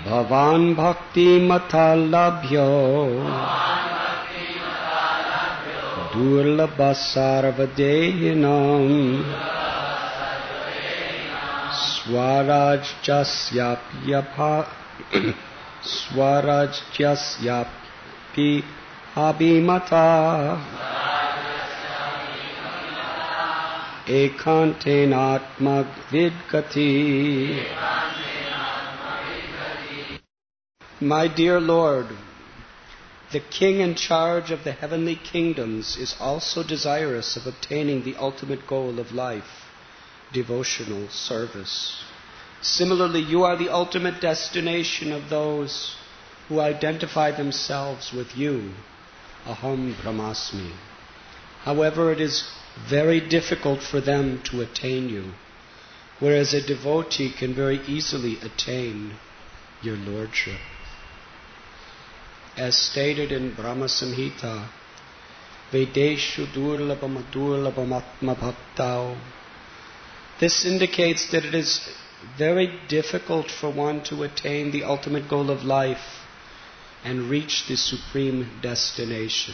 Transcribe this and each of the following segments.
Bhavan bhakti matalabhyo durlabha sarvadehinam swarajyasyapyapi abhimata ekantenatma vidgati. My dear Lord, the king in charge of the heavenly kingdoms is also desirous of obtaining the ultimate goal of life, devotional service. Similarly, you are the ultimate destination of those who identify themselves with you, Aham Brahmasmi. However, it is very difficult for them to attain you, whereas a devotee can very easily attain your lordship. As stated in Brahma Samhita, Vedeshu durlabham adurlabham atma bhaktao. This indicates that it is very difficult for one to attain the ultimate goal of life and reach the supreme destination.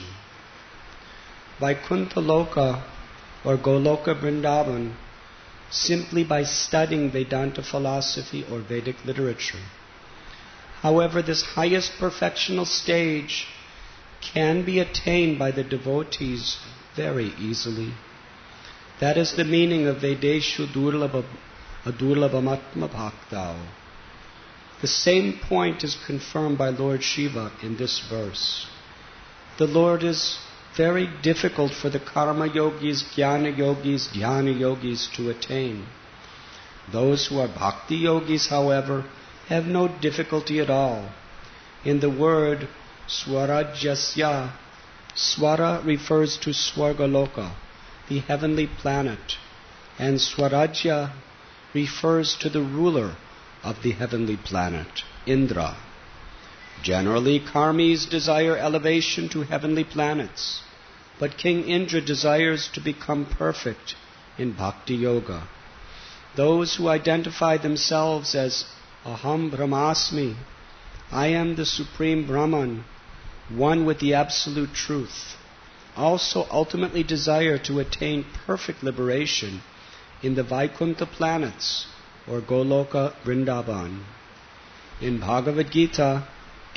Vaikuntha Loka or Goloka Vrindavan, simply by studying Vedanta philosophy or Vedic literature. However, this highest perfectional stage can be attained by the devotees very easily. That is the meaning of Vedeshu Adurlabham Atma Bhaktao. The same point is confirmed by Lord Shiva in this verse. The Lord is very difficult for the karma yogis, jnana yogis, dhyana yogis to attain. Those who are bhakti yogis, however, have no difficulty at all. In the word Swarajyasya, Swara refers to Swargaloka, the heavenly planet, and Swarajya refers to the ruler of the heavenly planet, Indra. Generally, karmis desire elevation to heavenly planets, but King Indra desires to become perfect in bhakti yoga. Those who identify themselves as Aham Brahmasmi, I am the Supreme Brahman, one with the Absolute Truth, also ultimately desire to attain perfect liberation in the Vaikuntha planets or Goloka Vrindavan. In Bhagavad Gita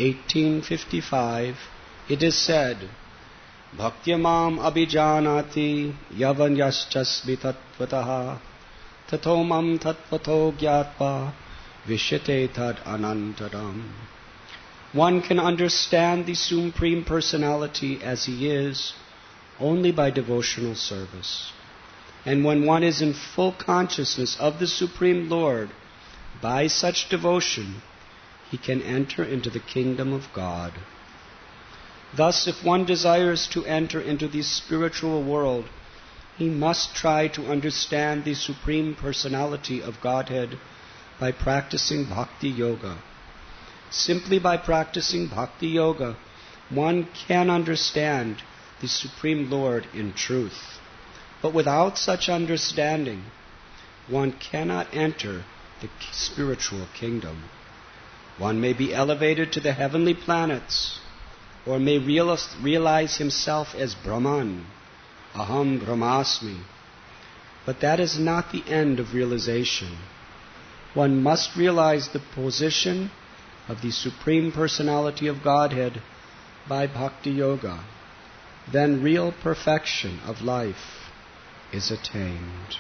18:55, it is said, Bhaktyamam abhijanati yavanyaschasmi tatvataha tatomam tatvato gyatva vishyate tad anantaram. One can understand the Supreme Personality as He is only by devotional service. And when one is in full consciousness of the Supreme Lord, by such devotion, he can enter into the kingdom of God. Thus, if one desires to enter into the spiritual world, he must try to understand the Supreme Personality of Godhead by practicing Bhakti Yoga. Simply by practicing Bhakti Yoga, one can understand the Supreme Lord in truth. But without such understanding, one cannot enter the spiritual kingdom. One may be elevated to the heavenly planets, or may realize himself as Brahman, Aham Brahmasmi. But that is not the end of realization. One must realize the position of the Supreme Personality of Godhead by Bhakti Yoga. Then real perfection of life is attained.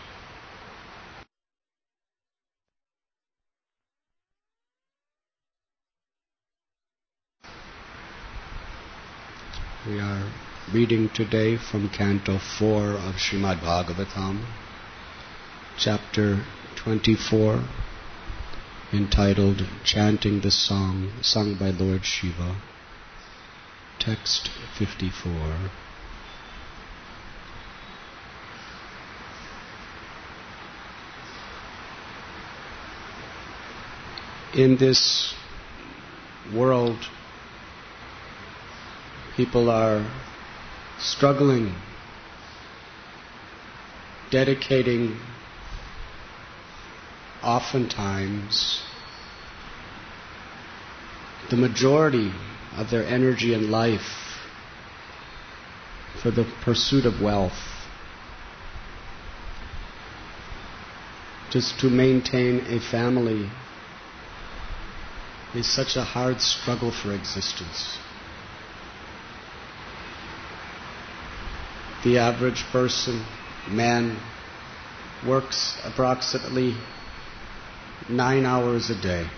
We are reading today from Canto 4 of Srimad Bhagavatam, Chapter 24, entitled Chanting the Song sung by Lord Shiva. Text 54. In this world, people are struggling, dedicating oftentimes the majority of their energy and life for the pursuit of wealth, just to maintain a family is such a hard struggle for existence. The average person, man, works approximately 9 hours a day.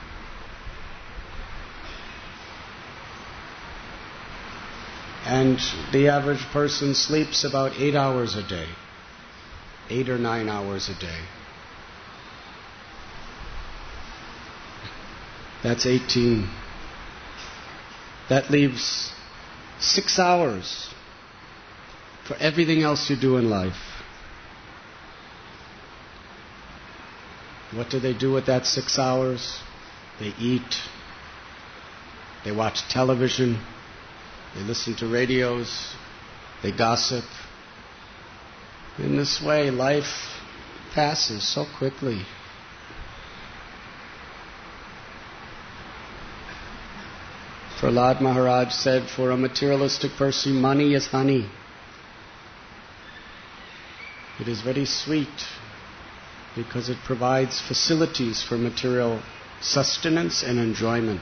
And the average person sleeps about 8 hours a day, 8 or 9 hours a day. That's 18. That leaves 6 hours for everything else you do in life. What do they do with that 6 hours? They eat, they watch television, they listen to radios, they gossip. In this way, life passes so quickly. Prahlad Maharaj said, for a materialistic person, money is honey. It is very sweet because it provides facilities for material sustenance and enjoyment.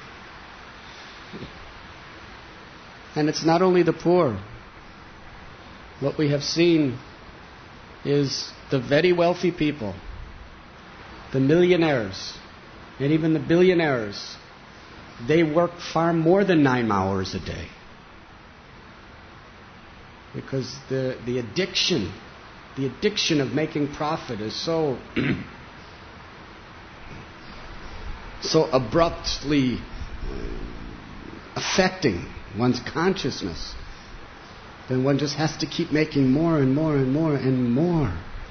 And it's not only the poor. What we have seen is the very wealthy people, the millionaires, and even the billionaires, they work far more than 9 hours a day. Because the addiction of making profit is so so abruptly affecting one's consciousness, then one just has to keep making more and more and more and more.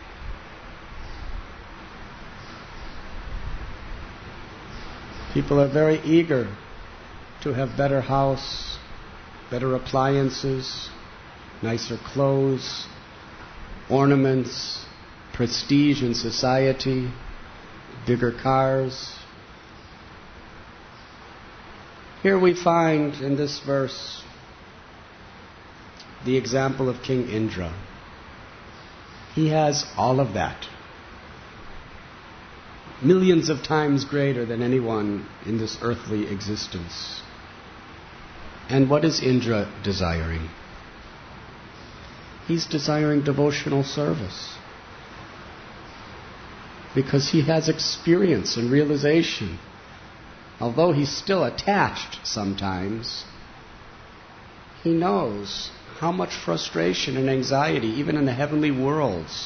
People are very eager to have better house, better appliances, nicer clothes, ornaments, prestige in society, bigger cars. Here we find in this verse the example of King Indra. He has all of that. Millions of times greater than anyone in this earthly existence. And what is Indra desiring? He's desiring devotional service. Because he has experience and realization. Although he's still attached sometimes, he knows how much frustration and anxiety, even in the heavenly worlds,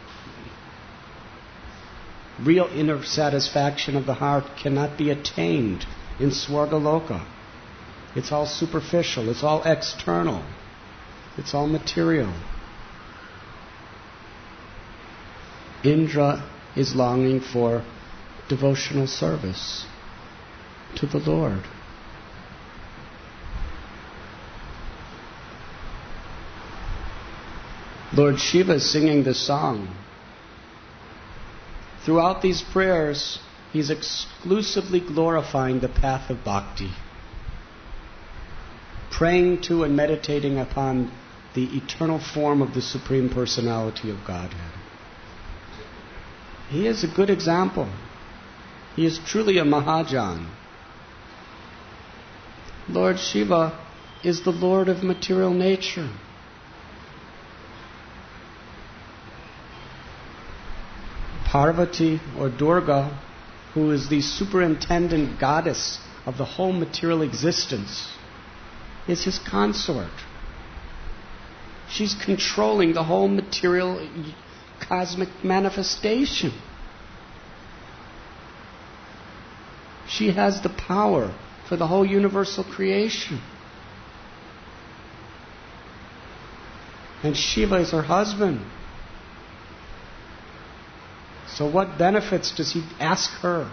real inner satisfaction of the heart cannot be attained in Swargaloka. It's all superficial, it's all external, it's all material. Indra is longing for devotional service to the Lord. Lord Shiva is singing this song. Throughout these prayers, he's exclusively glorifying the path of bhakti, praying to and meditating upon the eternal form of the Supreme Personality of Godhead. He is a good example. He is truly a Mahajan. Lord Shiva is the Lord of material nature. Parvati, or Durga, who is the superintendent goddess of the whole material existence, is his consort. She's controlling the whole material cosmic manifestation. She has the power for the whole universal creation. And Shiva is her husband. So what benefits does he ask her?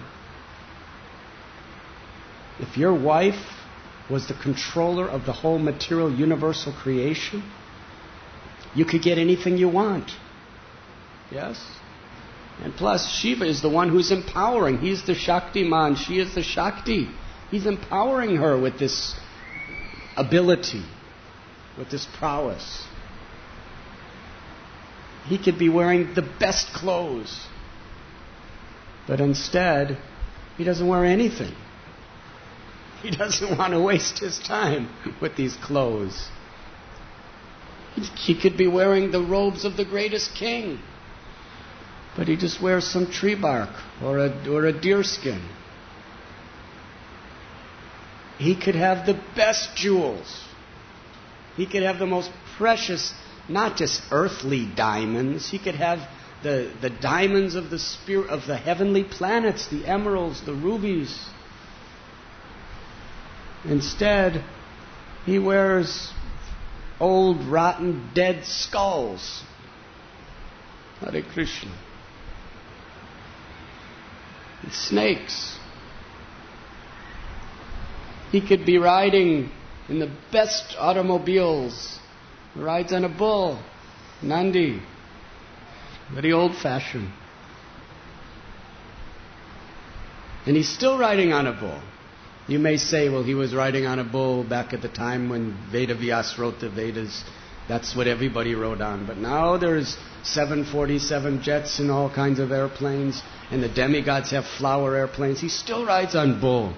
If your wife was the controller of the whole material universal creation, you could get anything you want. Yes? And plus, Shiva is the one who's empowering. He's the Shaktiman. She is the Shakti. He's empowering her with this ability, with this prowess. He could be wearing the best clothes, but instead, he doesn't wear anything. He doesn't want to waste his time with these clothes. He could be wearing the robes of the greatest king, but he just wears some tree bark or a deer skin. He could have the best jewels. He could have the most precious, not just earthly diamonds. He could have the diamonds of the spirit of the heavenly planets, the emeralds, the rubies. Instead, he wears old, rotten, dead skulls. Hare Krishna. And snakes. He could be riding in the best automobiles. He rides on a bull, Nandi. Very old-fashioned. And he's still riding on a bull. You may say, well, he was riding on a bull back at the time when Veda Vyas wrote the Vedas. That's what everybody rode on. But now there's 747 jets and all kinds of airplanes, and the demigods have flower airplanes. He still rides on bull.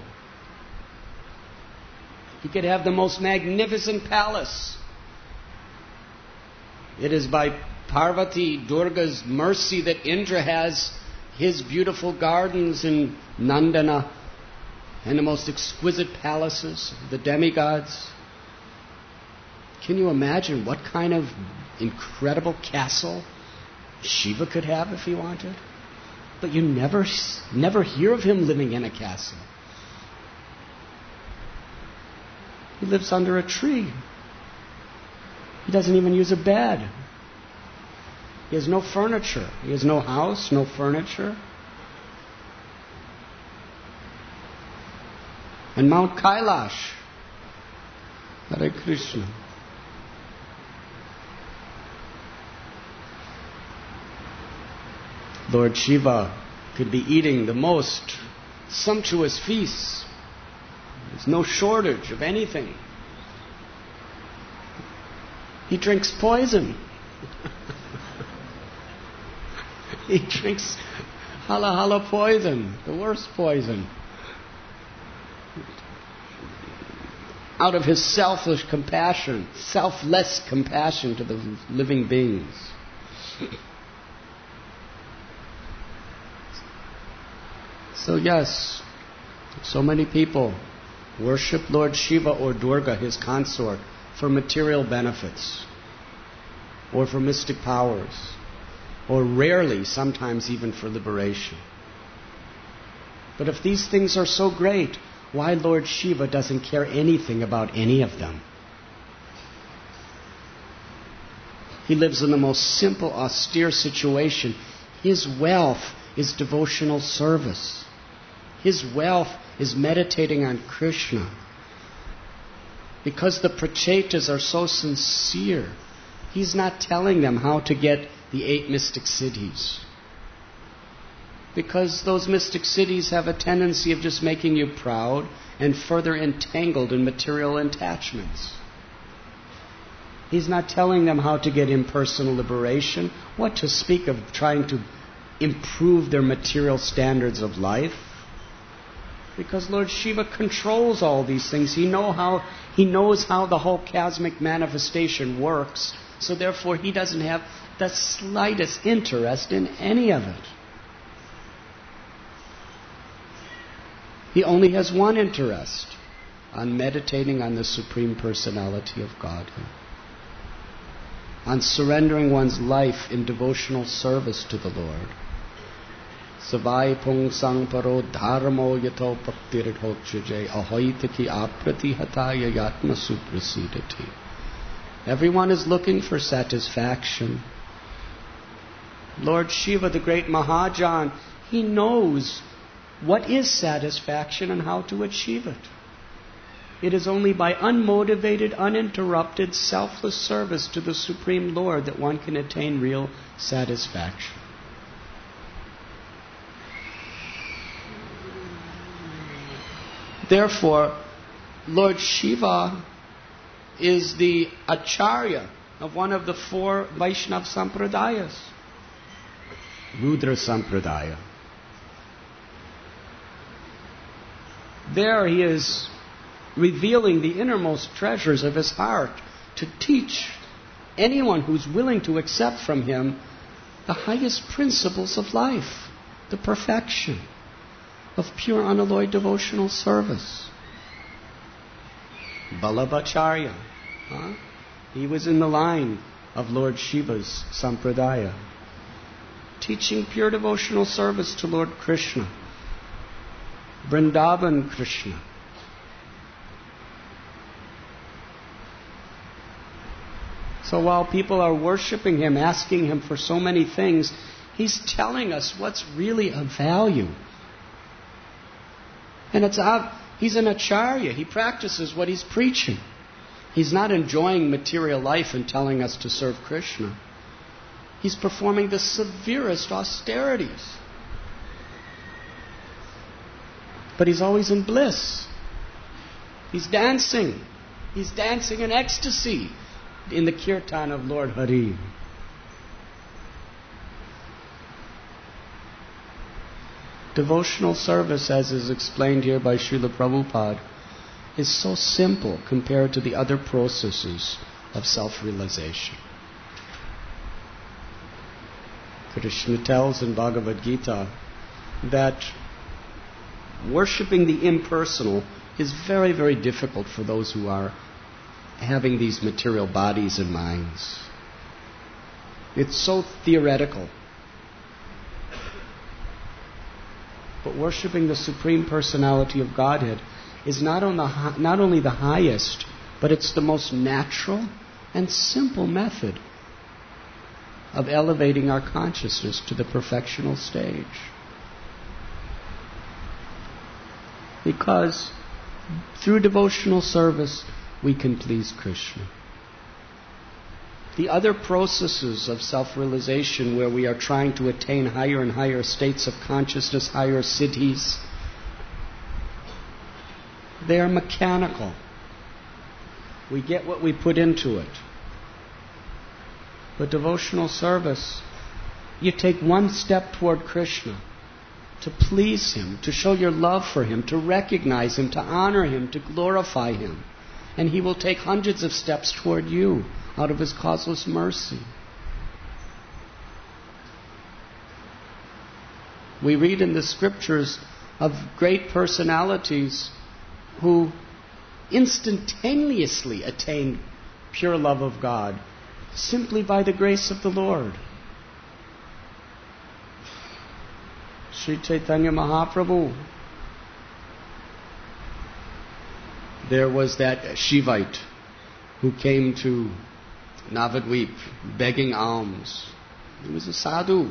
He could have the most magnificent palace. It is by Parvati, Durga's mercy, that Indra has his beautiful gardens in Nandana and the most exquisite palaces, the demigods. Can you imagine what kind of incredible castle Shiva could have if he wanted? But you never hear of him living in a castle. He lives under a tree. He doesn't even use a bed. He has no furniture. He has no house, no furniture. And Mount Kailash, Hare Krishna. Lord Shiva could be eating the most sumptuous feasts. There's no shortage of anything. He drinks poison. He drinks hala hala poison, the worst poison. Out of his selfless compassion to the living beings. So yes, so many people worship Lord Shiva or Durga, his consort, for material benefits, or for mystic powers, or rarely, sometimes even for liberation. But if these things are so great, why Lord Shiva doesn't care anything about any of them? He lives in the most simple, austere situation. His wealth is devotional service. His wealth is meditating on Krishna. Because the prachetas are so sincere, he's not telling them how to get the 8 mystic cities. Because those mystic cities have a tendency of just making you proud and further entangled in material attachments. He's not telling them how to get impersonal liberation, what to speak of trying to improve their material standards of life. Because Lord Shiva controls all these things. He knows how the whole cosmic manifestation works, so therefore he doesn't have the slightest interest in any of it. He only has one interest, on meditating on the Supreme Personality of Godhead, on surrendering one's life in devotional service to the Lord. Savai pung sang paro dharmo yato praktiridhokshajay ahoitaki aprati hataya yatma suprasidati. Everyone is looking for satisfaction. Lord Shiva, the great Mahajan, he knows what is satisfaction and how to achieve it. It is only by unmotivated, uninterrupted, selfless service to the Supreme Lord that one can attain real satisfaction. Therefore, Lord Shiva is the Acharya of one of the 4 Vaishnava Sampradayas. Rudra Sampradaya. There he is revealing the innermost treasures of his heart to teach anyone who's willing to accept from him the highest principles of life, the perfection of pure unalloyed devotional service. Vallabhacharya. He was in the line of Lord Shiva's Sampradaya, teaching pure devotional service to Lord Krishna, Vrindavan Krishna. So while people are worshipping him, asking him for so many things, he's telling us what's really of value. And he's an acharya. He practices what he's preaching. He's not enjoying material life and telling us to serve Krishna. He's performing the severest austerities. But he's always in bliss. He's dancing. He's dancing in ecstasy in the kirtan of Lord Hari. Devotional service, as is explained here by Srila Prabhupada, is so simple compared to the other processes of self-realization. Krishna tells in Bhagavad Gita that worshipping the impersonal is very, very difficult for those who are having these material bodies and minds. It's so theoretical. But worshipping the Supreme Personality of Godhead is not only the highest, but it's the most natural and simple method of elevating our consciousness to the perfectional stage. Because through devotional service, we can please Krishna. The other processes of self-realization where we are trying to attain higher and higher states of consciousness, higher siddhis, they are mechanical. We get what we put into it. But devotional service, you take one step toward Krishna to please him, to show your love for him, to recognize him, to honor him, to glorify him. And he will take hundreds of steps toward you out of his causeless mercy. We read in the scriptures of great personalities who instantaneously attained pure love of God simply by the grace of the Lord. Sri Chaitanya Mahaprabhu. There was that Shivite who came to Navadvip begging alms. He was a sadhu.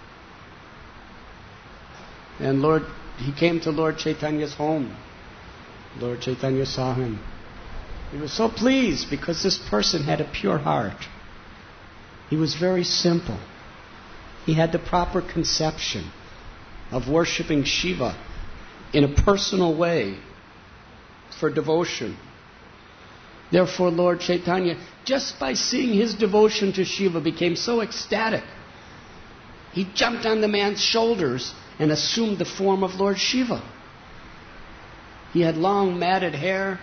And he came to Lord Chaitanya's home. Lord Chaitanya saw him. He was so pleased because this person had a pure heart. He was very simple. He had the proper conception of worshipping Shiva in a personal way for devotion. Therefore, Lord Chaitanya, just by seeing his devotion to Shiva, became so ecstatic. He jumped on the man's shoulders and assumed the form of Lord Shiva. He had long matted hair,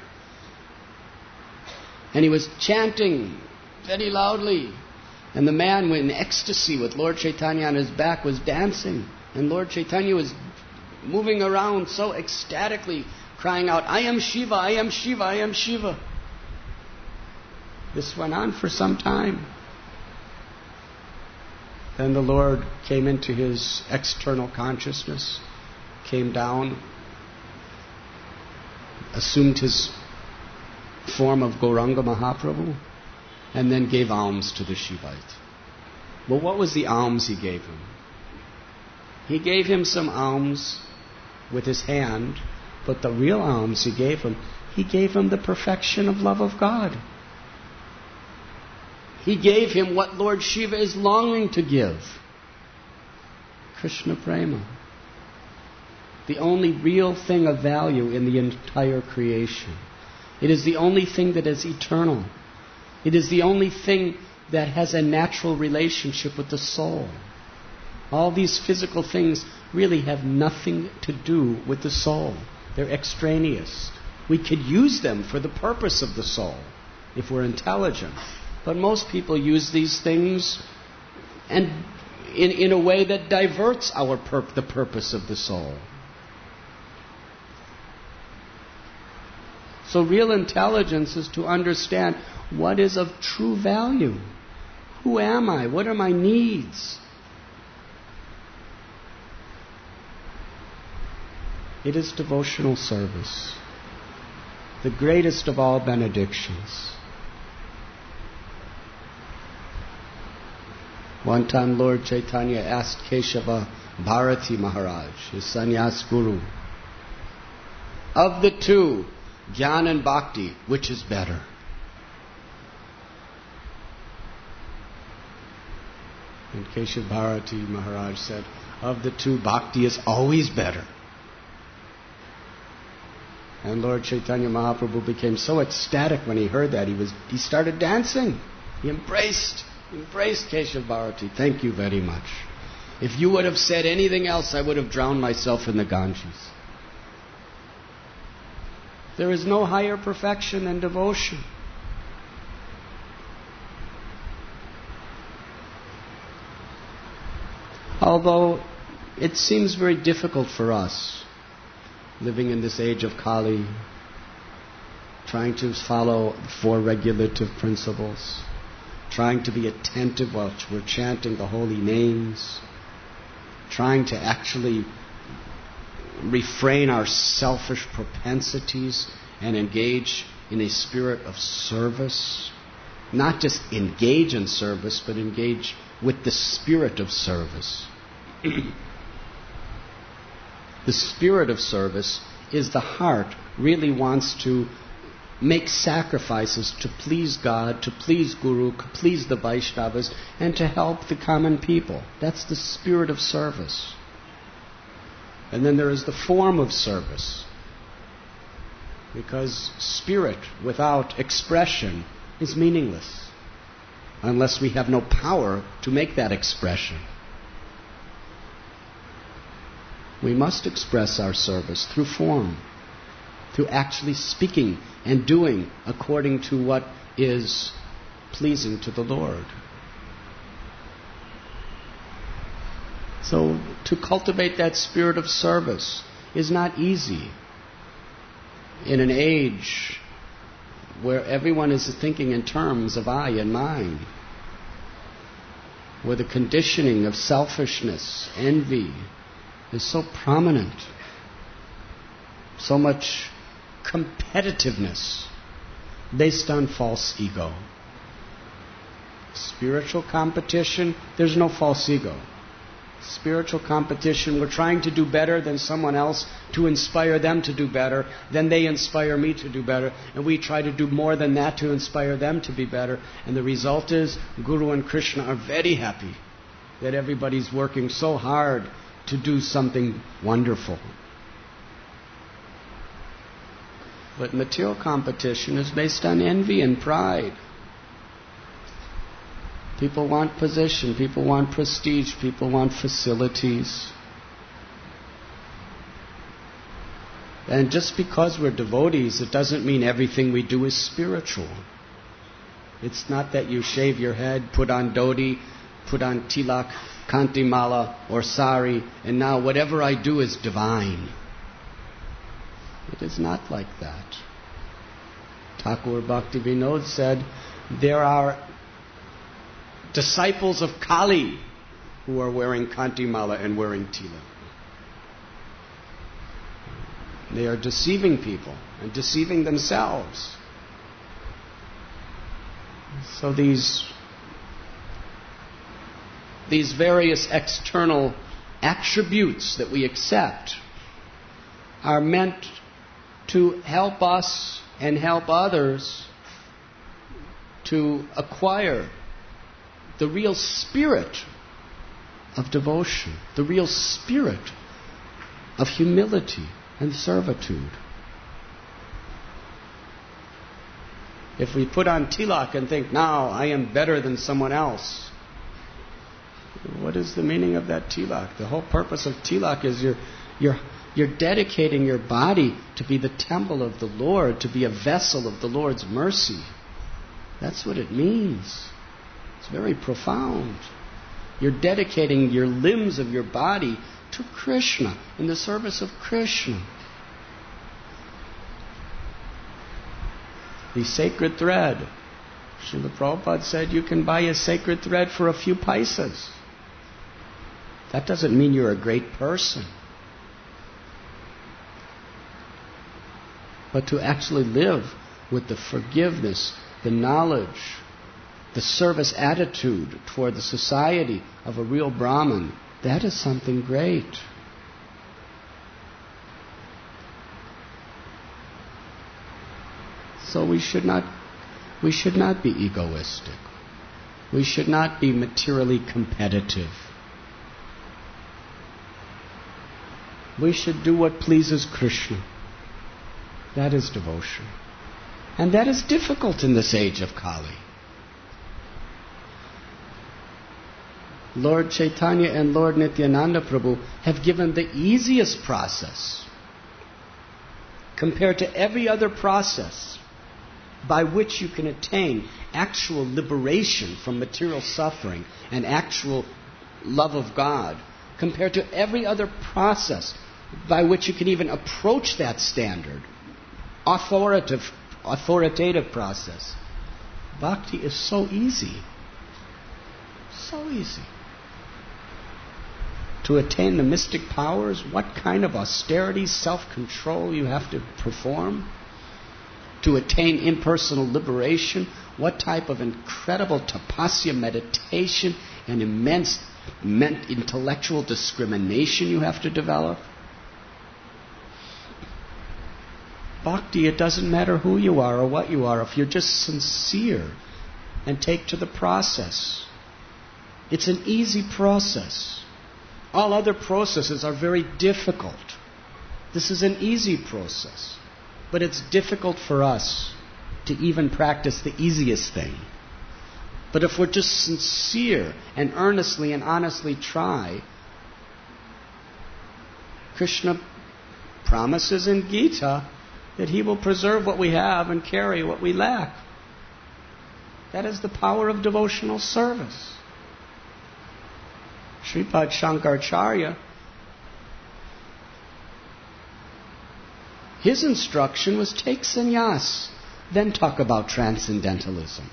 and he was chanting very loudly. And the man, in ecstasy with Lord Chaitanya on his back, was dancing. And Lord Chaitanya was moving around so ecstatically, crying out, "I am Shiva, I am Shiva, I am Shiva." This went on for some time. Then the Lord came into his external consciousness, came down, assumed his form of Gauranga Mahaprabhu, and then gave alms to the Shivite. Well, what was the alms he gave him? He gave him some alms with his hand, but the real alms he gave him the perfection of love of God. He gave him what Lord Shiva is longing to give. Krishna Prema. the only real thing of value in the entire creation. It is the only thing that is eternal. It is the only thing that has a natural relationship with the soul. All these physical things really have nothing to do with the soul. They're extraneous. We could use them for the purpose of the soul if we're intelligent. But most people use these things and in a way that diverts the purpose of the soul. So real intelligence is to understand what is of true value. Who am I? What are my needs? It is devotional service, the greatest of all benedictions. One time Lord Chaitanya asked Keshava Bharati Maharaj, his sannyas guru, of the two, Jnana and Bhakti, which is better? And Keshava Bharati Maharaj said, of the two, Bhakti is always better. And Lord Chaitanya Mahaprabhu became so ecstatic when he heard that. He started dancing. He embraced Keshava Bharati. Thank you very much. If you would have said anything else, I would have drowned myself in the Ganges. There is no higher perfection than devotion. Although it seems very difficult for us, living in this age of Kali, trying to follow the four regulative principles, trying to be attentive while we're chanting the holy names, trying to actually refrain our selfish propensities and engage in a spirit of service. Not just engage in service, but engage with the spirit of service. The spirit of service is the heart really wants to make sacrifices to please God, to please Guru, to please the Vaishnavas, and to help the common people. That's the spirit of service. And then there is the form of service. Because spirit without expression is meaningless unless we have no power to make that expression. We must express our service through form, through actually speaking and doing according to what is pleasing to the Lord. So to cultivate that spirit of service is not easy in an age where everyone is thinking in terms of I and mine, where the conditioning of selfishness, envy, is so prominent, so much competitiveness based on false ego. Spiritual competition, there's no false ego. Spiritual competition, we're trying to do better than someone else to inspire them to do better, then they inspire me to do better, and we try to do more than that to inspire them to be better, and the result is Guru and Krishna are very happy that everybody's working so hard to do something wonderful. But material competition is based on envy and pride. People want position, people want prestige, people want facilities. And just because we're devotees, it doesn't mean everything we do is spiritual. It's not that you shave your head, put on dhoti, put on tilak, kanti mala or sari, and now whatever I do is divine. It is not like that. Thakur Bhakti Vinod said, there are disciples of Kali who are wearing kanti mala and wearing tilak. They are deceiving people and deceiving themselves. So these various external attributes that we accept are meant to help us and help others to acquire the real spirit of devotion, the real spirit of humility and servitude. If we put on tilak and think, now I am better than someone else, what is the meaning of that tilak? The whole purpose of tilak is you're dedicating your body to be the temple of the Lord, to be a vessel of the Lord's mercy. That's what it means. It's very profound. You're dedicating your limbs of your body to Krishna, in the service of Krishna. The sacred thread. Srila Prabhupada said you can buy a sacred thread for a few paisas. That doesn't mean you're a great person. But to actually live with the forgiveness, the knowledge, the service attitude toward the society of a real Brahmin, that is something great. So we should not be egoistic. We should not be materially competitive. We should do what pleases Krishna. That is devotion. And that is difficult in this age of Kali. Lord Chaitanya and Lord Nityananda Prabhu have given the easiest process compared to every other process by which you can attain actual liberation from material suffering and actual love of God, compared to every other process by which you can even approach that standard, authoritative process. Bhakti is so easy. So easy. To attain the mystic powers, what kind of austerity, self-control you have to perform? To attain impersonal liberation, what type of incredible tapasya meditation and immense intellectual discrimination you have to develop? Bhakti, it doesn't matter who you are or what you are, if you're just sincere and take to the process. It's an easy process. All other processes are very difficult. This is an easy process. But it's difficult for us to even practice the easiest thing. But if we're just sincere and earnestly and honestly try, Krishna promises in Gita that He will preserve what we have and carry what we lack. That is the power of devotional service. Sripad Shankaracharya, his instruction was take sannyas, then talk about transcendentalism.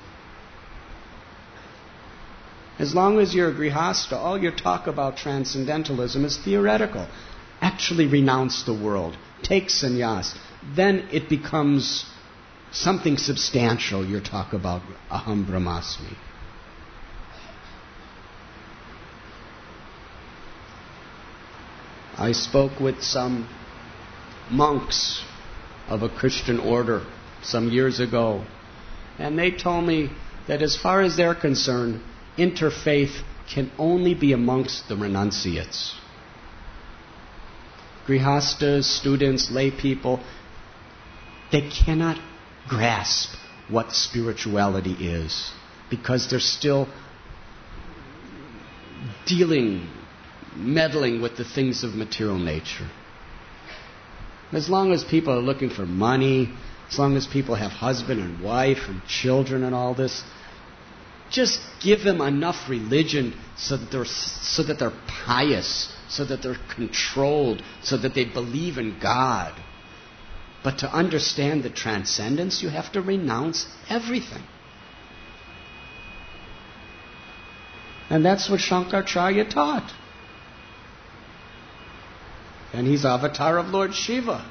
As long as you're a grihasta, all your talk about transcendentalism is theoretical. Actually renounce the world. Take sannyas. Then it becomes something substantial. Your talk about aham brahmasmi. I spoke with some monks of a Christian order some years ago, and they told me that as far as they're concerned, interfaith can only be amongst the renunciates. Grihastas, students, lay people, they cannot grasp what spirituality is because they're still meddling with the things of material nature. As long as people are looking for money, as long as people have husband and wife and children and all this, just give them enough religion so that they're pious, so that they're controlled, so that they believe in God. But to understand the transcendence, you have to renounce everything. And that's what Shankaracharya taught. And he's avatar of Lord Shiva.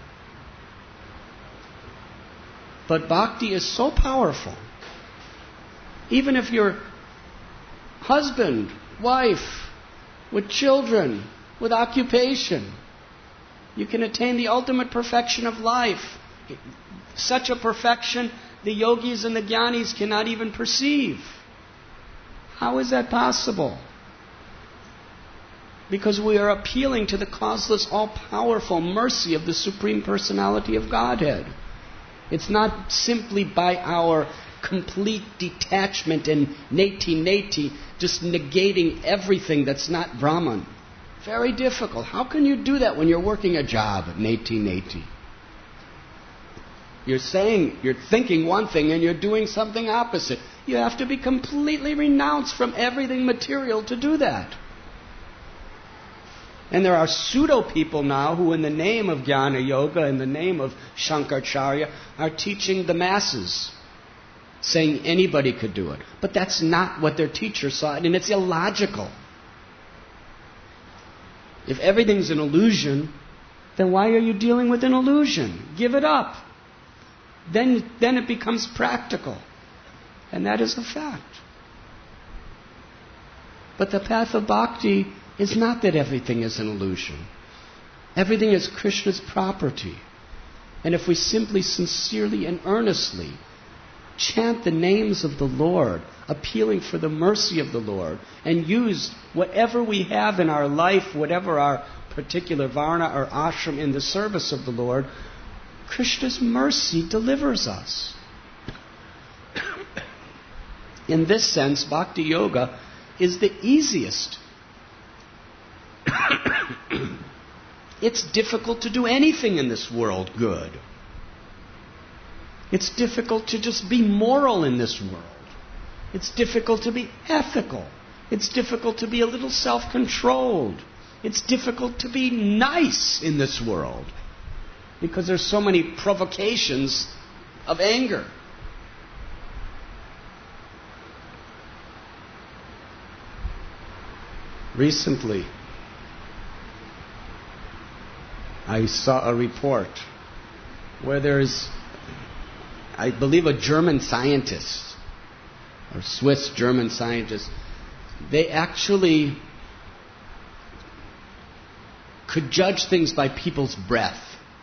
But bhakti is so powerful. Even if you're husband, wife, with children, with occupation, you can attain the ultimate perfection of life. Such a perfection the yogis and the jnanis cannot even perceive. How is that possible? Because we are appealing to the causeless, all-powerful mercy of the Supreme Personality of Godhead. It's not simply by our complete detachment and neti, just negating everything that's not Brahman. Very difficult. How can you do that when you're working a job at neti? You're thinking one thing and you're doing something opposite. You have to be completely renounced from everything material to do that. And there are pseudo people now who in the name of Jnana Yoga, in the name of Shankaracharya, are teaching the masses, saying anybody could do it. But that's not what their teacher saw, and it's illogical. If everything's an illusion, then why are you dealing with an illusion? Give it up. Then it becomes practical. And that is a fact. But the path of bhakti is not that everything is an illusion. Everything is Krishna's property. And if we simply, sincerely, and earnestly chant the names of the Lord, appealing for the mercy of the Lord, and use whatever we have in our life, whatever our particular varna or ashram in the service of the Lord, Krishna's mercy delivers us. In this sense, Bhakti Yoga is the easiest. It's difficult to do anything in this world good. It's difficult to just be moral in this world. It's difficult to be ethical. It's difficult to be a little self-controlled. It's difficult to be nice in this world because there's so many provocations of anger. Recently, I saw a report where there's, I believe, a German scientist, or Swiss German scientist. They actually could judge things by people's breath.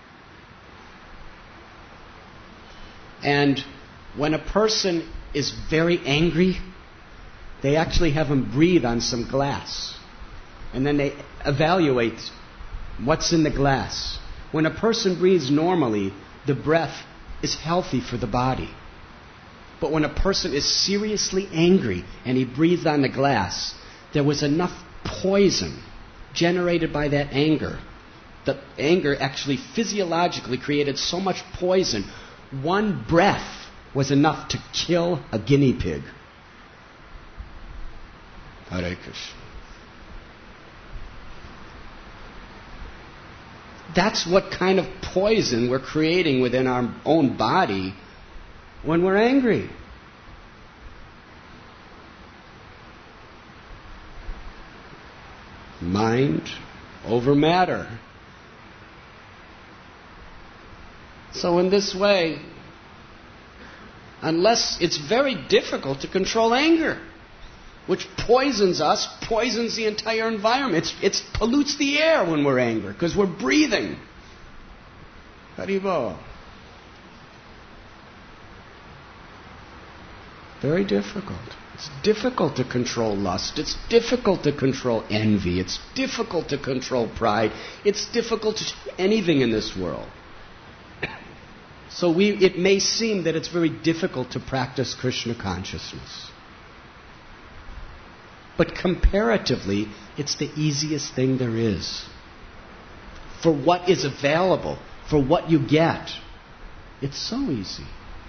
And when a person is very angry, they actually have him breathe on some glass. And then they evaluate what's in the glass. When a person breathes normally, the breath is healthy for the body. But when a person is seriously angry and he breathes on the glass, there was enough poison generated by that anger. The anger actually physiologically created so much poison. One breath was enough to kill a guinea pig. Hare Krishna. That's what kind of poison we're creating within our own body when we're angry. Mind over matter. So in this way, unless it's very difficult to control anger, which poisons us, poisons the entire environment. It pollutes the air when we're angry because we're breathing. Haribo. Very difficult. It's difficult to control lust. It's difficult to control envy. It's difficult to control pride. It's difficult to do anything in this world. So it may seem that it's very difficult to practice Krishna consciousness. But comparatively, it's the easiest thing there is. For what is available, for what you get, it's so easy.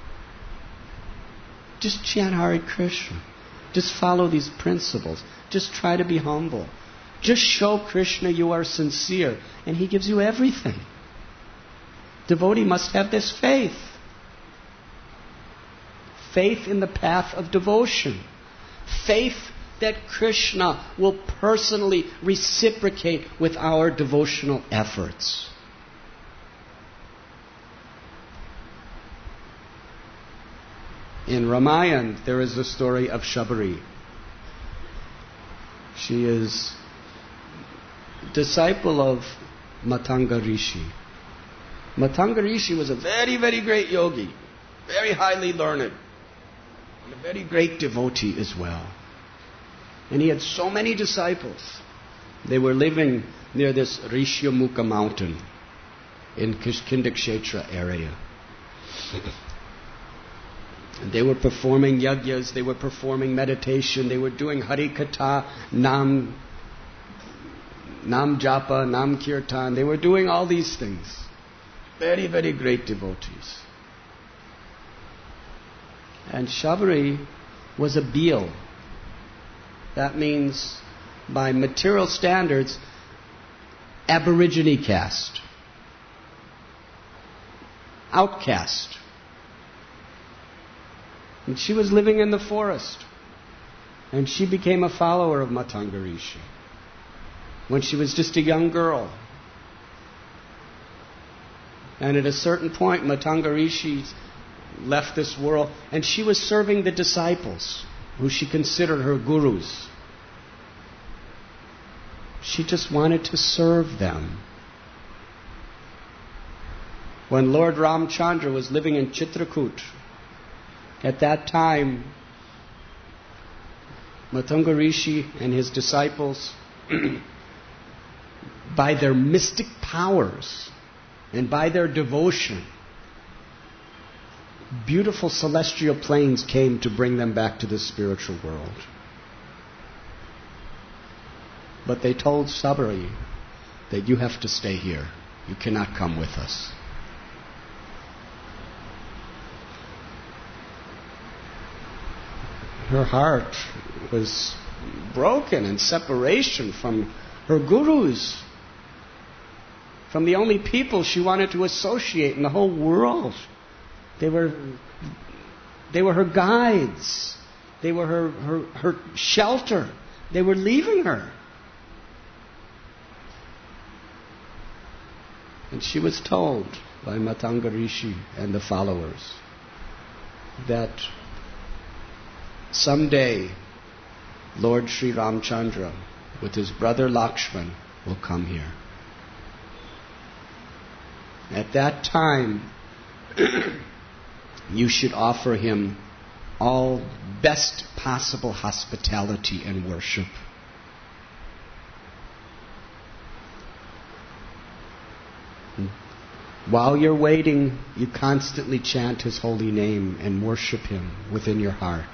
Just chant Hare Krishna. Just follow these principles. Just try to be humble. Just show Krishna you are sincere, and He gives you everything. Devotee must have this faith. Faith in the path of devotion. Faith that Krishna will personally reciprocate with our devotional efforts. In Ramayana, there is the story of Shabari. She is disciple of Matanga Rishi. Matanga Rishi was a very, very great yogi, very highly learned, and a very great devotee as well. And he had so many disciples. They were living near this Rishyamukha mountain in Kindakshetra area. And they were performing yagyas, they were performing meditation, they were doing Harikatha, Nam Japa, Nam Kirtan. They were doing all these things. Very, very great devotees. And Shabari was a Beel. That means, by material standards, Aborigine caste. Outcast. And she was living in the forest. And she became a follower of Matanga Rishi when she was just a young girl. And at a certain point, Matanga Rishi left this world, and she was serving the disciples, who she considered her gurus. She just wanted to serve them. When Lord Ramchandra was living in Chitrakoot, at that time, Matanga Rishi and his disciples, by their mystic powers and by their devotion, beautiful celestial planes came to bring them back to the spiritual world. But they told Sabari that you have to stay here. You cannot come with us. Her heart was broken in separation from her gurus, from the only people she wanted to associate in the whole world. They were her guides. They were her shelter. They were leaving her. And she was told by Matanga Rishi and the followers that someday Lord Sri Ramchandra with his brother Lakshman will come here. At that time, you should offer him all best possible hospitality and worship. While you're waiting, you constantly chant his holy name and worship him within your heart.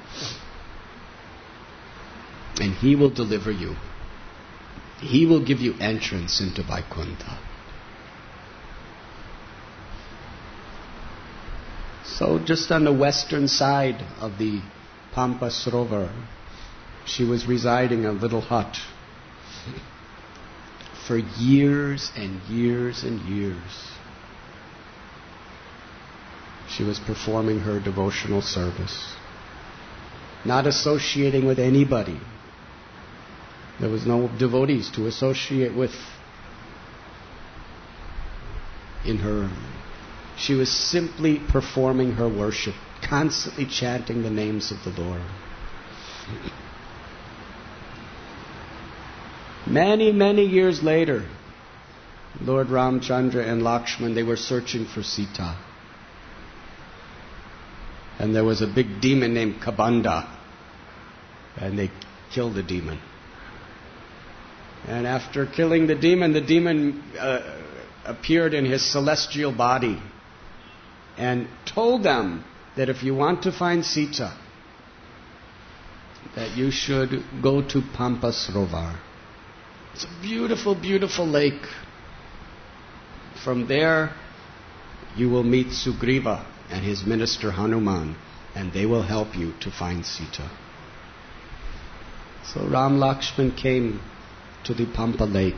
And he will deliver you. He will give you entrance into Vaikuntha. So just on the western side of the Pampa Sarovar, she was residing in a little hut for years and years and years. She was performing her devotional service, not associating with anybody. There was no devotees to associate with in her. She was simply performing her worship, constantly chanting the names of the Lord. Many, many years later, Lord Ramchandra and Lakshman, they were searching for Sita. And there was a big demon named Kabanda. And they killed the demon. And after killing the demon appeared in his celestial body and told them that if you want to find Sita, that you should go to Pampa Sarovar. It's a beautiful, beautiful lake. From there, you will meet Sugriva and his minister Hanuman, and they will help you to find Sita. So Ram Lakshman came to the Pampa lake.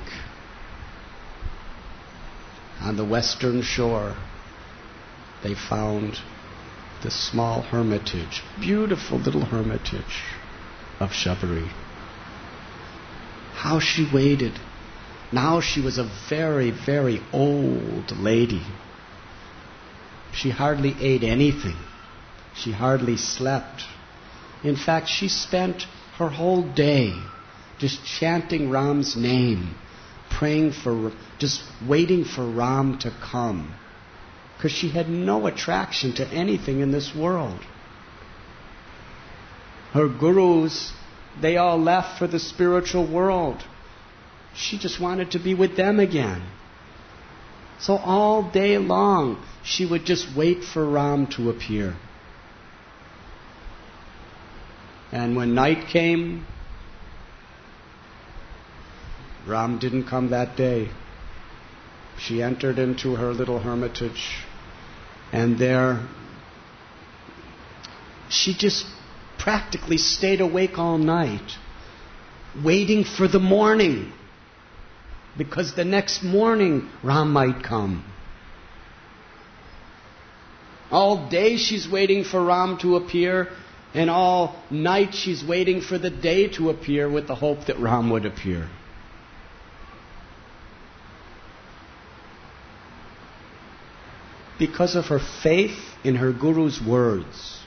On the western shore, they found the small hermitage, beautiful little hermitage of Shabari. How she waited. Now she was a very, very old lady. She hardly ate anything. She hardly slept. In fact, she spent her whole day just chanting Ram's name, praying for, just waiting for Ram to come. Because she had no attraction to anything in this world. Her gurus, they all left for the spiritual world. She just wanted to be with them again. So all day long, she would just wait for Ram to appear. And when night came, Ram didn't come that day. She entered into her little hermitage, and there she just practically stayed awake all night, waiting for the morning, because the next morning Ram might come. All day she's waiting for Ram to appear, and all night she's waiting for the day to appear with the hope that Ram would appear. Because of her faith in her Guru's words,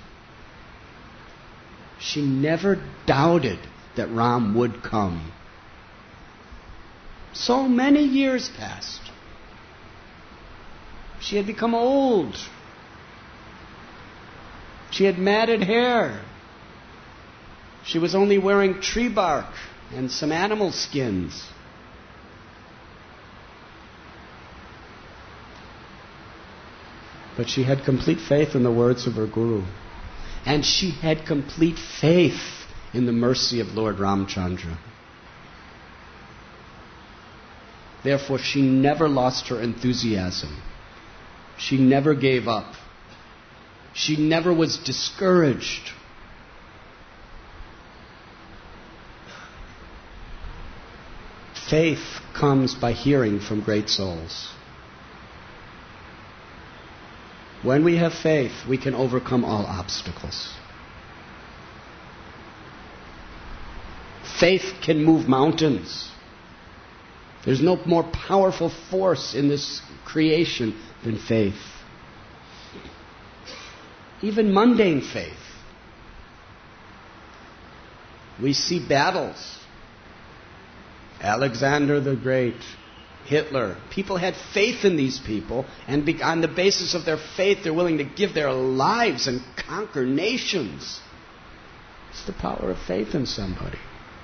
she never doubted that Ram would come. So many years passed. She had become old. She had matted hair. She was only wearing tree bark and some animal skins. But she had complete faith in the words of her Guru. And she had complete faith in the mercy of Lord Ramchandra. Therefore, she never lost her enthusiasm. She never gave up. She never was discouraged. Faith comes by hearing from great souls. When we have faith, we can overcome all obstacles. Faith can move mountains. There's no more powerful force in this creation than faith. Even mundane faith. We see battles. Alexander the Great, Hitler. People had faith in these people, and on the basis of their faith, they're willing to give their lives and conquer nations. It's the power of faith in somebody.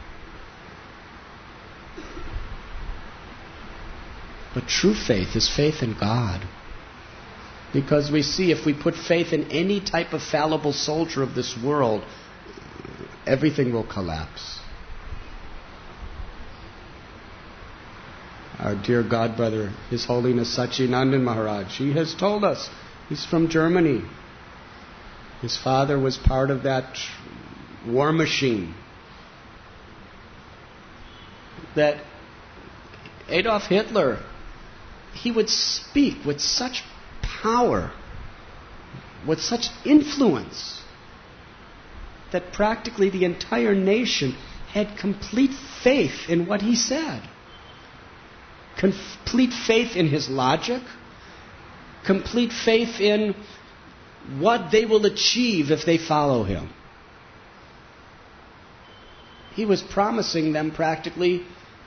But true faith is faith in God. Because we see if we put faith in any type of fallible soldier of this world, everything will collapse. Our dear God brother, His Holiness Sachinandan Maharaj, he has told us, he's from Germany. His father was part of that war machine. That Adolf Hitler, he would speak with such power, with such influence, that practically the entire nation had complete faith in what he said. Complete faith in his logic, complete faith in what they will achieve if they follow him. He was promising them practically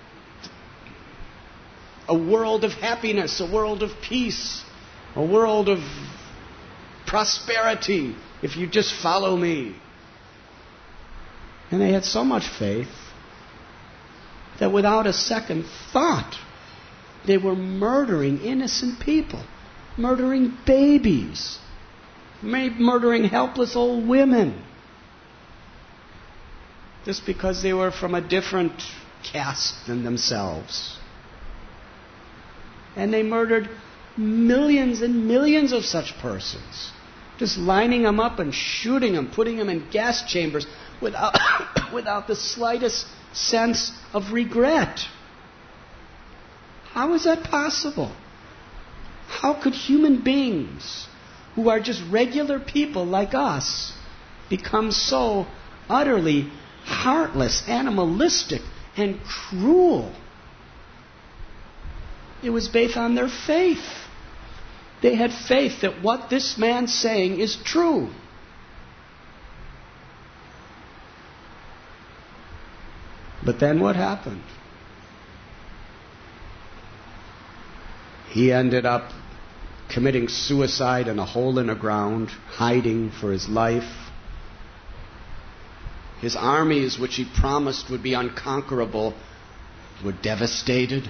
a world of happiness, a world of peace, a world of prosperity if you just follow me. And they had so much faith that without a second thought, they were murdering innocent people, murdering babies, murdering helpless old women, just because they were from a different caste than themselves. And they murdered millions and millions of such persons, just lining them up and shooting them, putting them in gas chambers without the slightest sense of regret. How is that possible? How could human beings who are just regular people like us become so utterly heartless, animalistic, and cruel? It was based on their faith. They had faith that what this man's saying is true. But then what happened? He ended up committing suicide in a hole in the ground, hiding for his life. His armies, which he promised would be unconquerable, were devastated.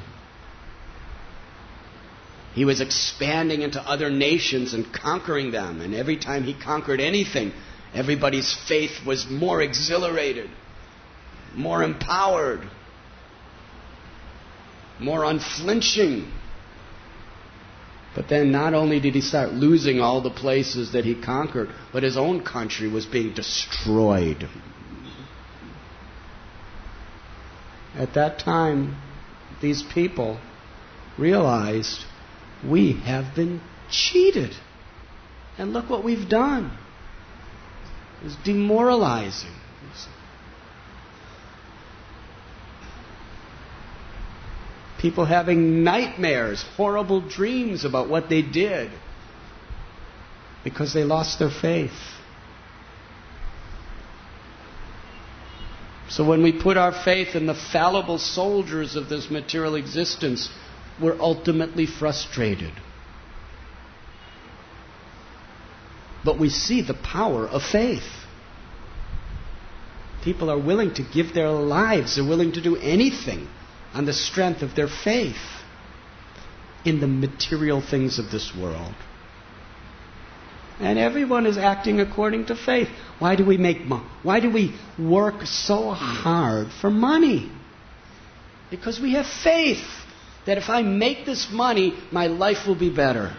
He was expanding into other nations and conquering them. And every time he conquered anything, everybody's faith was more exhilarated, more empowered, more unflinching. But then not only did he start losing all the places that he conquered, but his own country was being destroyed. At that time, these people realized, we have been cheated. And look what we've done. It was demoralizing. People having nightmares, horrible dreams about what they did because they lost their faith. So when we put our faith in the fallible soldiers of this material existence, we're ultimately frustrated. But we see the power of faith. People are willing to give their lives, they're willing to do anything on the strength of their faith in the material things of this world. And everyone is acting according to faith. Why do we why do we work so hard for money? Because we have faith that if I make this money, my life will be better.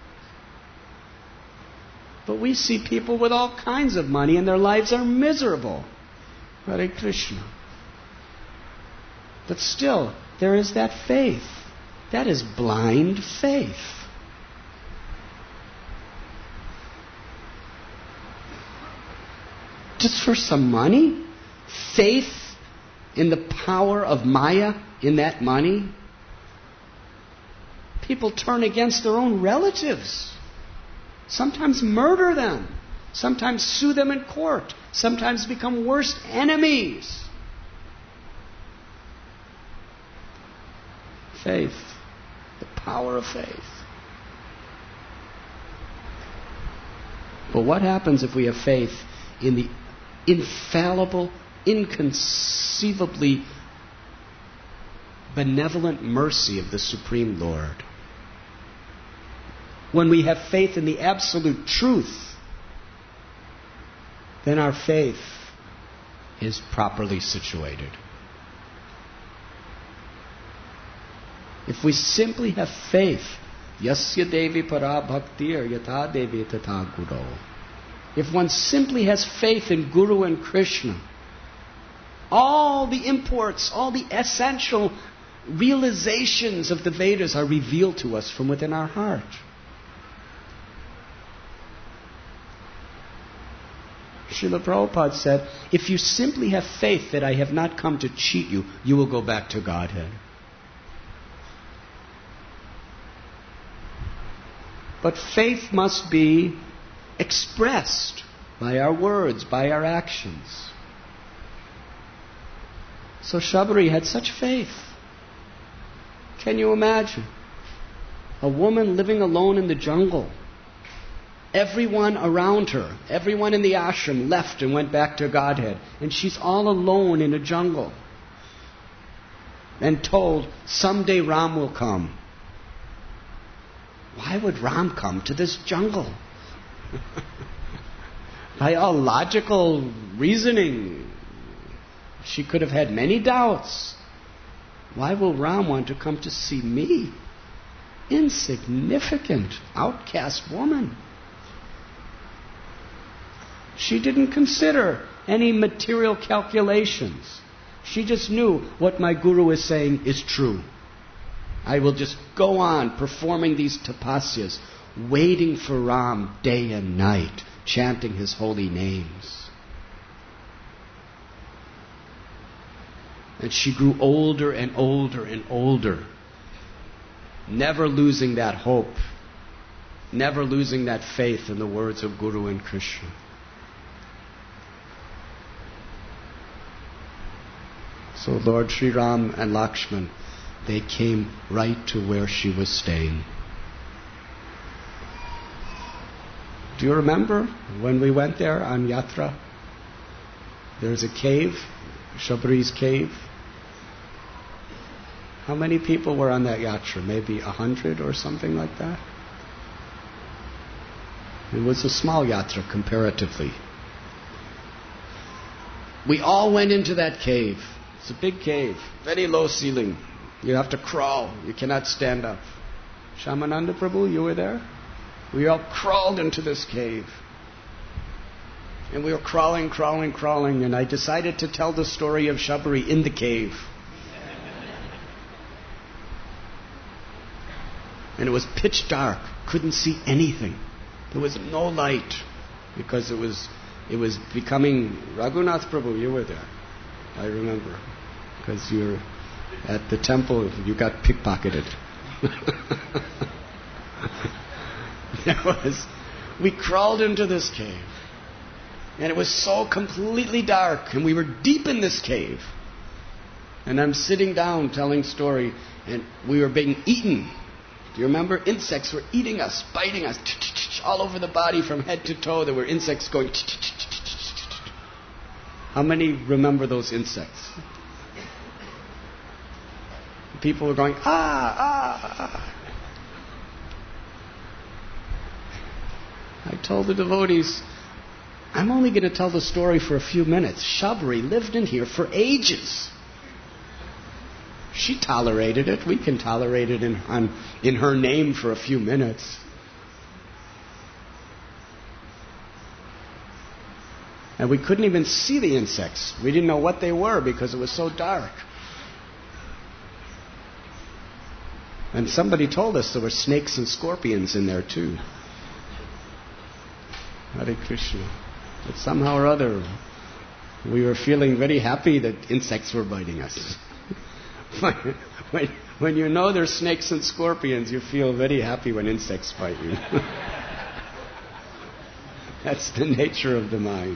But we see people with all kinds of money and their lives are miserable. Hare Krishna. But still, there is that faith. That is blind faith. Just for some money? Faith in the power of Maya in that money? People turn against their own relatives. Sometimes murder them. Sometimes sue them in court. Sometimes become worst enemies. Faith. The power of faith. But what happens if we have faith in the infallible, inconceivably benevolent mercy of the Supreme Lord? When we have faith in the absolute truth, then our faith is properly situated. If we simply have faith, yasya devi para bhaktir yatha devi tatha guru. If one simply has faith in Guru and Krishna, all the imports, all the essential realizations of the Vedas are revealed to us from within our heart. Srila Prabhupada said, if you simply have faith that I have not come to cheat you, you will go back to Godhead. But faith must be expressed by our words, by our actions. So Shabari had such faith. Can you imagine? A woman living alone in the jungle. Everyone around her, everyone in the ashram left and went back to Godhead. And she's all alone in a jungle. And told, someday Ram will come. Why would Ram come to this jungle? By all logical reasoning, she could have had many doubts. Why will Ram want to come to see me? Insignificant, outcast woman. She didn't consider any material calculations. She just knew what my guru is saying is true. I will just go on performing these tapasyas, waiting for Ram day and night, chanting his holy names. And she grew older and older and older, never losing that hope, never losing that faith in the words of Guru and Krishna. So Lord Sri Ram and Lakshman, they came right to where she was staying. Do you remember when we went there on Yatra? There's a cave, Shabari's cave. How many people were on that yatra? Maybe 100 or something like that? It was a small yatra comparatively. We all went into that cave. It's a big cave, very low ceiling. You have to crawl. You cannot stand up. Shyamananda Prabhu, you were there? We all crawled into this cave. And we were crawling, and I decided to tell the story of Shabari in the cave. And it was pitch dark. Couldn't see anything. There was no light because it was becoming... Raghunath Prabhu, you were there. I remember. Because you were at the temple, you got pickpocketed. We crawled into this cave. And it was so completely dark. And we were deep in this cave. And I'm sitting down telling story. And we were being eaten. Do you remember? Insects were eating us, biting us, all over the body from head to toe. There were insects going. How many remember those insects? People were going, ah. I told the devotees, I'm only going to tell the story for a few minutes. Shabari lived in here for ages. She tolerated it. We can tolerate it in her name for a few minutes. And we couldn't even see the insects. We didn't know what they were because it was so dark. And somebody told us there were snakes and scorpions in there too. Hare Krishna. But somehow or other, we were feeling very happy that insects were biting us. When you know there's snakes and scorpions, you feel very happy when insects bite you. That's the nature of the mind.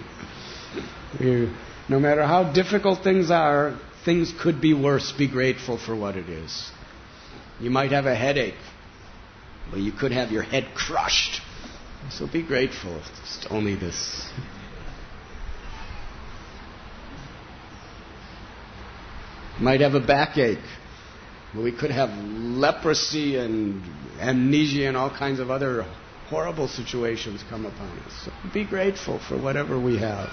No matter how difficult things are, things could be worse. Be grateful for what it is. You might have a headache, but you could have your head crushed. So be grateful. It's only this. Might have a backache. We could have leprosy and amnesia and all kinds of other horrible situations come upon us. So be grateful for whatever we have.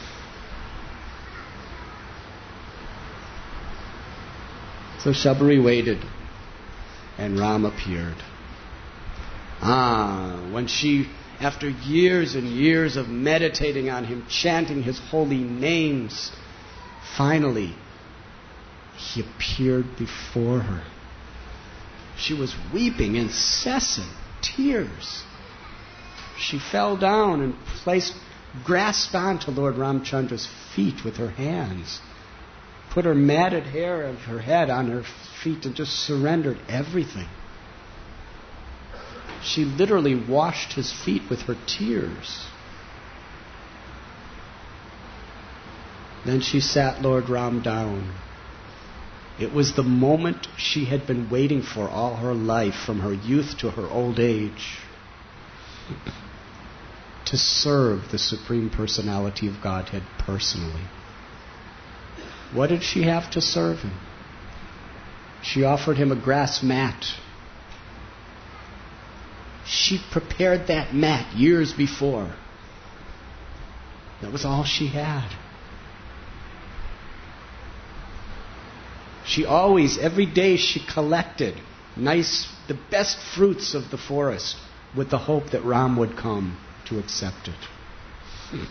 So Shabari waited, and Ram appeared. When she, after years and years of meditating on him, chanting his holy names, finally he appeared before her. She was weeping incessant tears. She fell down and grasped onto Lord Ramchandra's feet with her hands, put her matted hair of her head on her feet and just surrendered everything. She literally washed his feet with her tears. Then she sat Lord Ram down. It was the moment she had been waiting for all her life, from her youth to her old age, to serve the Supreme Personality of Godhead personally. What did she have to serve him? She offered him a grass mat. She prepared that mat years before. That was all she had. She always, every day she collected the best fruits of the forest with the hope that Ram would come to accept it.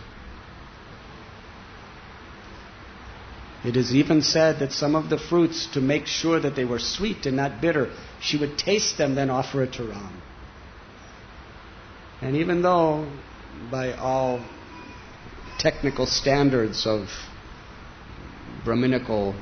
It is even said that some of the fruits, to make sure that they were sweet and not bitter, she would taste them, then offer it to Ram. And even though, by all technical standards of Brahminical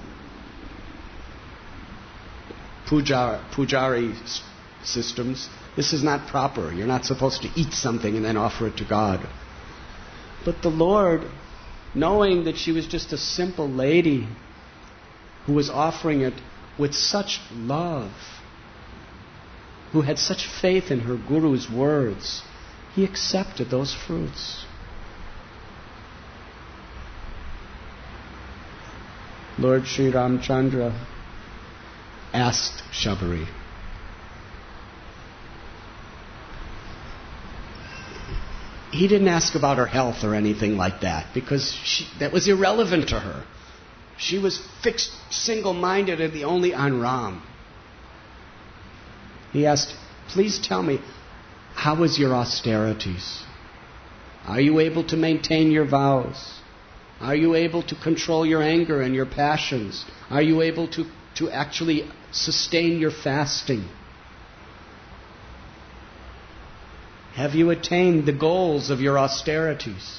pujari systems, this is not proper. You're not supposed to eat something and then offer it to God. But the Lord, knowing that she was just a simple lady who was offering it with such love, who had such faith in her Guru's words, he accepted those fruits. Lord Sri Ramchandra asked Shabari. He didn't ask about her health or anything like that, because that was irrelevant to her. She was fixed, single-minded, and only on Ram. He asked, please tell me, how is your austerities? Are you able to maintain your vows? Are you able to control your anger and your passions? Are you able to actually sustain your fasting? Have you attained the goals of your austerities?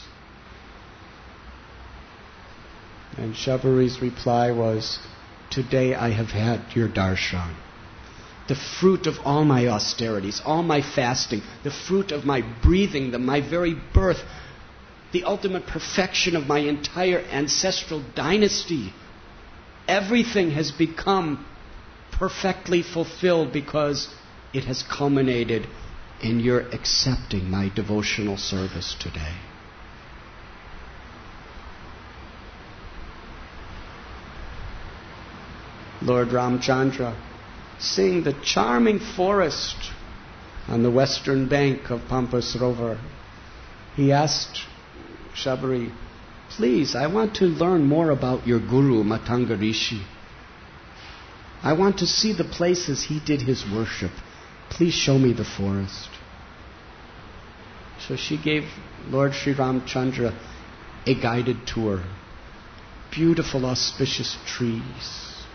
And Shabari's reply was, today I have had your darshan. The fruit of all my austerities, all my fasting, the fruit of my breathing, my very birth, the ultimate perfection of my entire ancestral dynasty. Everything has become perfectly fulfilled because it has culminated in your accepting my devotional service today. Lord Ramchandra, seeing the charming forest on the western bank of Pampa Sarovar, he asked Shabari, please, I want to learn more about your guru, Matanga Rishi. I want to see the places he did his worship. Please show me the forest. So she gave Lord Sri Ramchandra a guided tour. Beautiful, auspicious trees.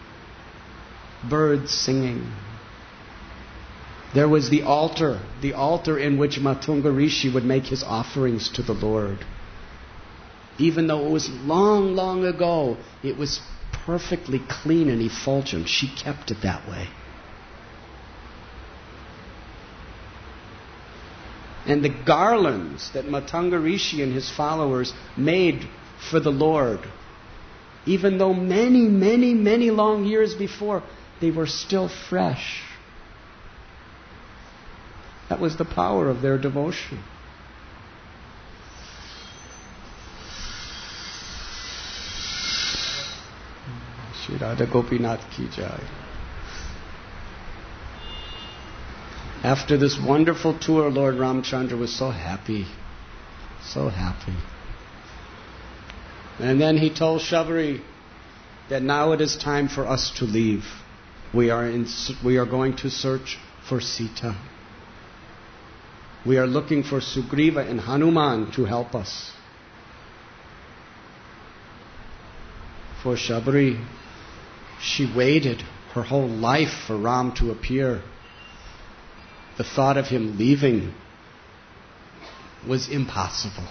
Birds singing. There was the altar in which Matunga Rishi would make his offerings to the Lord. Even though it was long, long ago, it was perfectly clean and effulgent. She kept it that way. And the garlands that Matanga Rishi and his followers made for the Lord, even though many, many, many long years before, they were still fresh. That was the power of their devotion. Shri Radha Gopinath ki jai. After this wonderful tour, Lord Ramchandra was so happy. So happy. And then he told Shabari that now it is time for us to leave. We are going to search for Sita. We are looking for Sugriva and Hanuman to help us. For Shabari, she waited her whole life for Ram to appear. The thought of him leaving was impossible.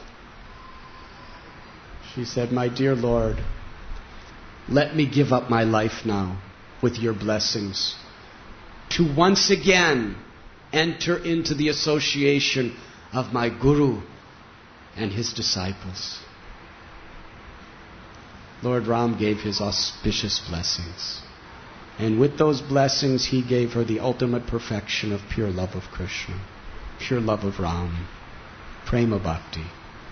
She said, my dear Lord, let me give up my life now with your blessings to once again enter into the association of my Guru and his disciples. Lord Ram gave his auspicious blessings. And with those blessings, he gave her the ultimate perfection of pure love of Krishna, pure love of Ram, prema bhakti.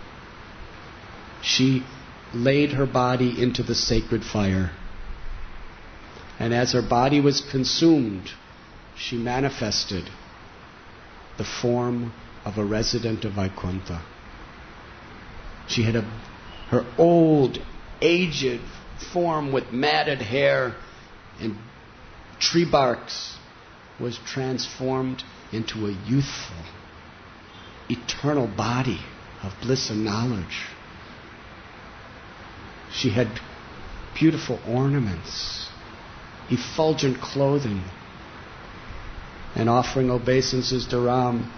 She laid her body into the sacred fire. And as her body was consumed, she manifested the form of a resident of Vaikuntha. She had her old, aged form with matted hair and tree barks was transformed into a youthful, eternal body of bliss and knowledge. She had beautiful ornaments, effulgent clothing, and offering obeisances to Ram,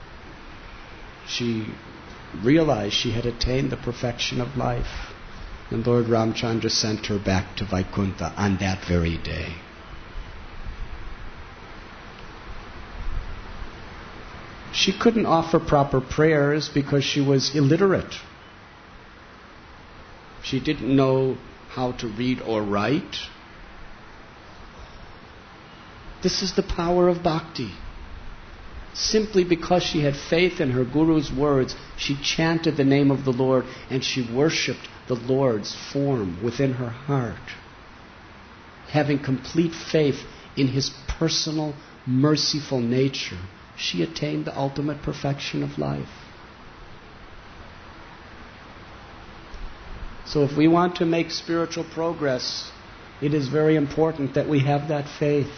she realized she had attained the perfection of life. And Lord Ramchandra sent her back to Vaikuntha on that very day. She couldn't offer proper prayers because she was illiterate. She didn't know how to read or write. This is the power of bhakti. Simply because she had faith in her Guru's words, she chanted the name of the Lord and she worshipped the Lord's form within her heart. having complete faith in his personal, merciful nature, she attained the ultimate perfection of life. So if we want to make spiritual progress, it is very important that we have that faith.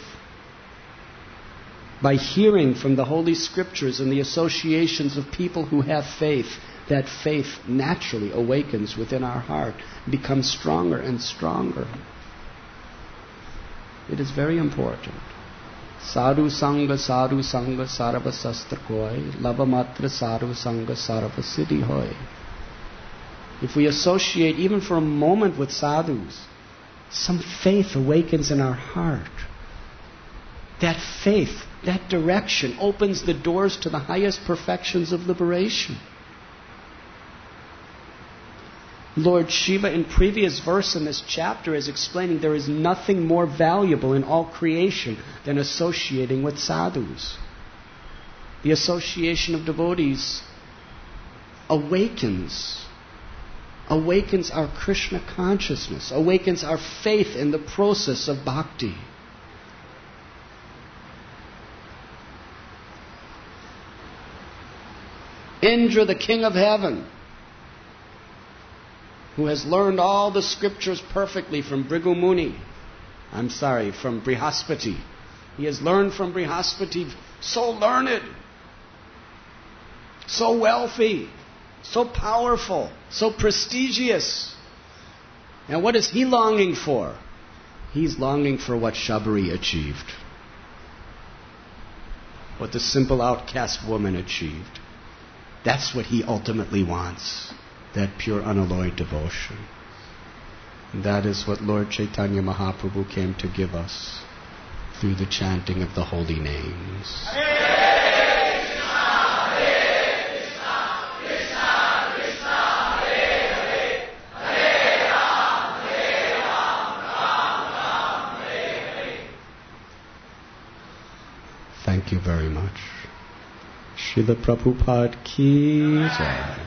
By hearing from the Holy Scriptures and the associations of people who have faith, that faith naturally awakens within our heart, becomes stronger and stronger. It is very important. Sadhu Sangha, Sarva Sastra Koi, Labamatra Sadhu Sangha, Sarva Siddhi Hoi. If we associate even for a moment with sadhus, some faith awakens in our heart. That faith, that direction opens the doors to the highest perfections of liberation. Lord Shiva, in previous verse in this chapter, is explaining there is nothing more valuable in all creation than associating with sadhus. The association of devotees awakens our Krishna consciousness, awakens our faith in the process of bhakti. Indra, the king of heaven, who has learned all the scriptures perfectly from from Brihaspati. He has learned from Brihaspati, so learned, so wealthy, so powerful, so prestigious. And what is he longing for? He's longing for what Shabari achieved, what the simple outcast woman achieved. That's what he ultimately wants, that pure unalloyed devotion. And that is what Lord Chaitanya Mahaprabhu came to give us through the chanting of the holy names. Thank you very much. Srila Prabhupada ki jai.